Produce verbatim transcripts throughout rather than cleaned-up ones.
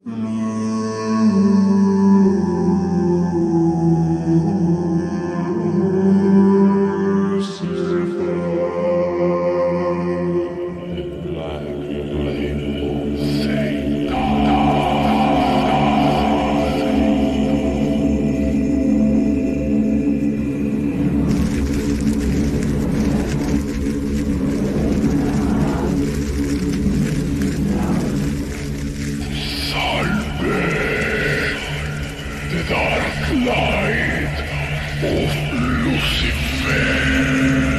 The dark light of Lucifer.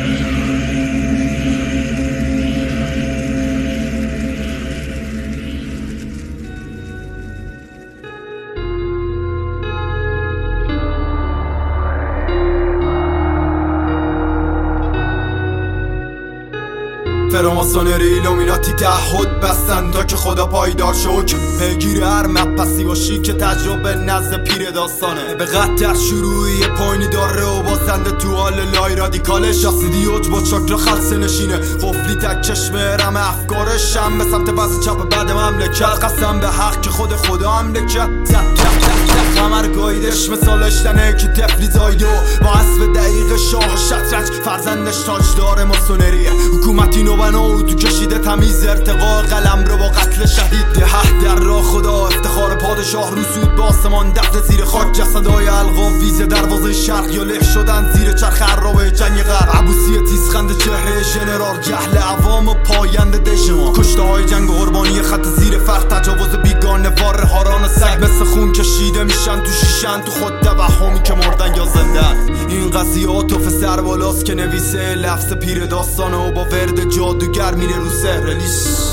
فراماسونری ایلومیناتی تعهد بستن تا که خدا پایدار شو که پیگیر هر مبحثی باشی که تجربه نزد پیر داستانه به قطع از شروعی پایینی داره و بازنده تو حال لای رادیکالش رسیدی اوج با چاکرا خلصه نشینه قفلی تک چشم رم افکارش هم به سمت بس چپ بعد مملکت قسم به حق که خود خدا مملکت زد تک تک تک همه رو گایدش مثال اشتنه که تفلی زایده و با حسب دقیق شاه شطرنج فرزندش تاجدار ماسونریه حکومتی نو بنو تو کشیده تمیز ارتقا قلم رو با قتل شهید ده در راه خدا افتخار پادشاه رسود با آسمان دفت زیر خاک جسدهای القاب ویزه دروازه شرق یا له شدن زیر چرخ عرابه جنگ غرب عبوسی تیزخند چهره ژنرال جهل عوام و پاینده دژما کشته های جنگ و قربانی خط زیر فرق تجاوز بیگانه وار هاران سگ مثل خون کشیده میشن تو شیشن تو خود توهمی که مردن یا زندن این قضیه عاطف سربالاست که نویسه لفظ پیر داستانه و با ورد جادوگر میره رو سهرلیش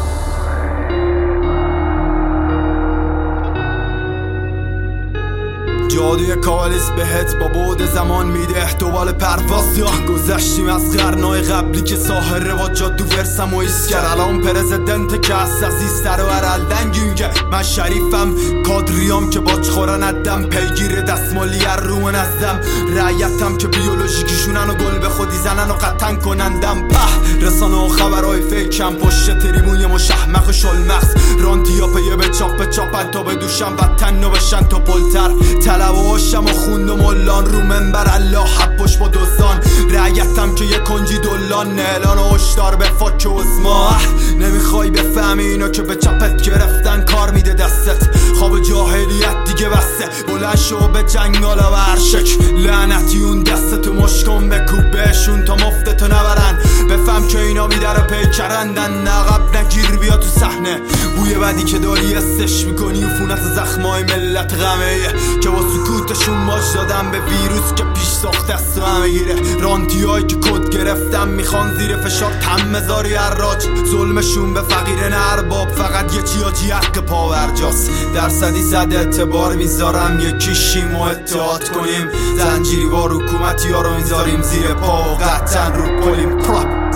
جادوی کالیس بهت با بعد زمان میده احتمال پرواز یا گذشتیم از قرنهای قبلی که ساحره با جادو ورسم و ایسکر الان پرزیدنت که از عزیز سر و عرال دنگیم که من شریفم کادریام که باج خورن ادم پیگیر دستمالی رومن ازدم رعیتم که بیولوژیکیشونن و گل به خودی زنن و قطن کنندم په رسانه و خبرهای فیکم پشت تریمون یه مشحمق شلمخص رانتیا پیه به چاپ به چاپن تا بدوشم وطن و بشن تا پلتر طلباشم و خوند و ملان رو منبر الله حب پشت با دوستان رعیتم که یه کنجی دلان اعلان و هشدار به فاک و ازما نمیخوای بفهمی اینا که به چپت گرفتن کار میده دستت خواب جاهلیت دیگه بسته بلند شو به جنگال و ورشک لعنتی اون دستتو مشکن بکوب بهشون تا مفتتو نبرن بفهم که اینا میدر پیکرندن نقب نگیر بیا تو صحنه بوی بدی که داری استش میکنی عفونت زخمای ملت غمه که با سکوتشون ماج دادن به ویروس که پیش ساخته است و همه گیره رانتی هایی که کد گرفتن میخوان زیر فشار تم مزاری حراج ظلمشون به فقیر نه ارباب فقط یه چیاجی حق پاورجاست درصدی زد اعتبار میذارم یکیشیم و اتحاد کنیم زنجیری با حکومتی ها رو میذاریم زیر پا و قطعا رو پلیم پراپ